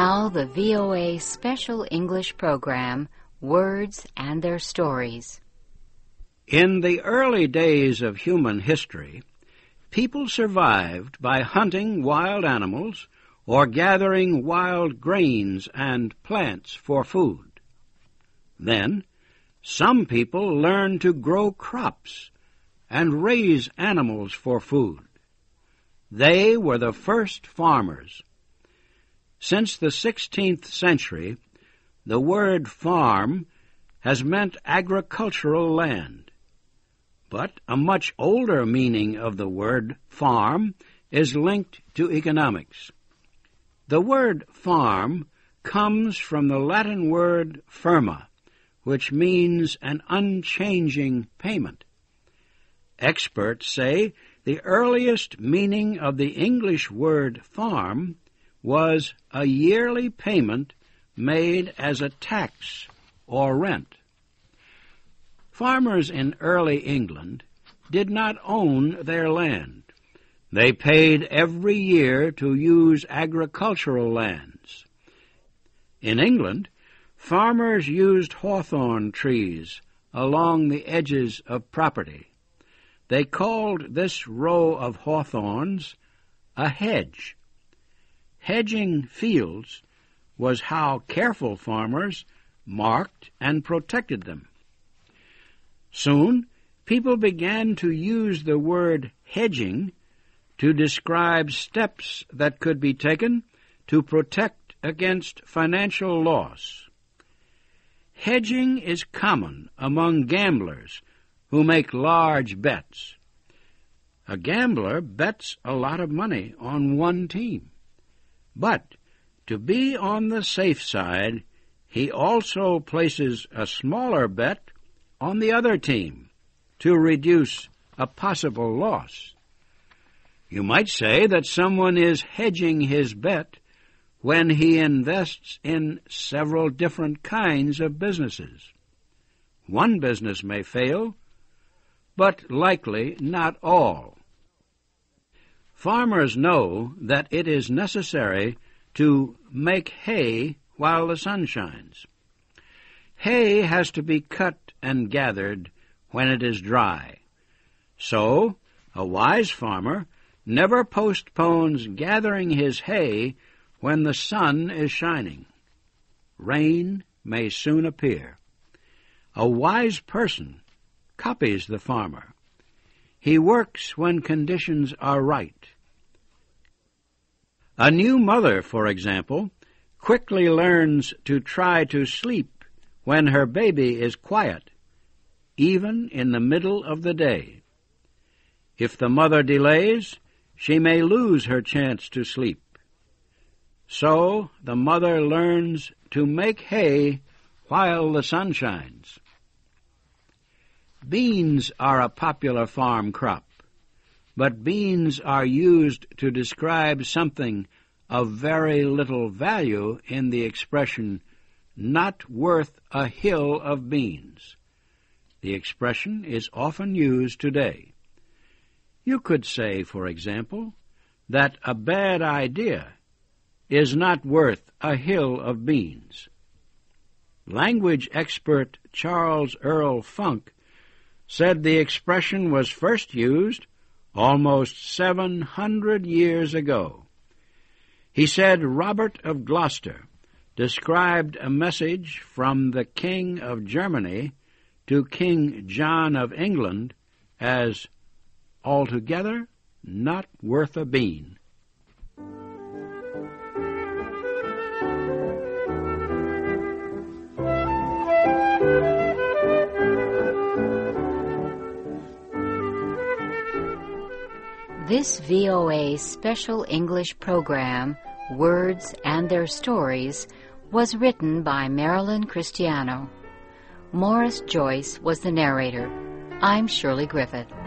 now the VOA Special English program, Words and Their Stories. In the early days of human history, people survived by hunting wild animals or gathering wild grains and plants for food. Then, some people learned to grow crops and raise animals for food. They were the first farmers. Since the 16th century, the word farm has meant agricultural land. But a much older meaning of the word farm is linked to economics. The word farm comes from the Latin word firma, which means an unchanging payment. Experts say the earliest meaning of the English word farm was a yearly payment made as a tax or rent. Farmers in early England did not own their land. They paid every year to use agricultural lands. In England, farmers used hawthorn trees along the edges of property. They called this row of hawthorns a hedge. Hedging fields was how careful farmers marked and protected them. Soon, people began to use the word hedging to describe steps that could be taken to protect against financial loss. Hedging is common among gamblers who make large bets. A gambler bets a lot of money on one team. But to be on the safe side, he also places a smaller bet on the other team to reduce a possible loss. You might say that someone is hedging his bet when he invests in several different kinds of businesses. One business may fail, but likely not all. Farmers know that it is necessary to make hay while the sun shines. Hay has to be cut and gathered when it is dry. So, a wise farmer never postpones gathering his hay when the sun is shining. Rain may soon appear. A wise person copies the farmer. He works when conditions are right. A new mother, for example, quickly learns to try to sleep when her baby is quiet, even in the middle of the day. If the mother delays, she may lose her chance to sleep. So the mother learns to make hay while the sun shines. Beans are a popular farm crop, but beans are used to describe something of very little value in the expression, not worth a hill of beans. The expression is often used today. You could say, for example, that a bad idea is not worth a hill of beans. Language expert Charles Earl Funk said the expression was first used almost 700 years ago. He said Robert of Gloucester described a message from the King of Germany to King John of England as altogether not worth a bean. This VOA Special English program, Words and Their Stories, was written by Marilyn Cristiano. Morris Joyce was the narrator. I'm Shirley Griffith.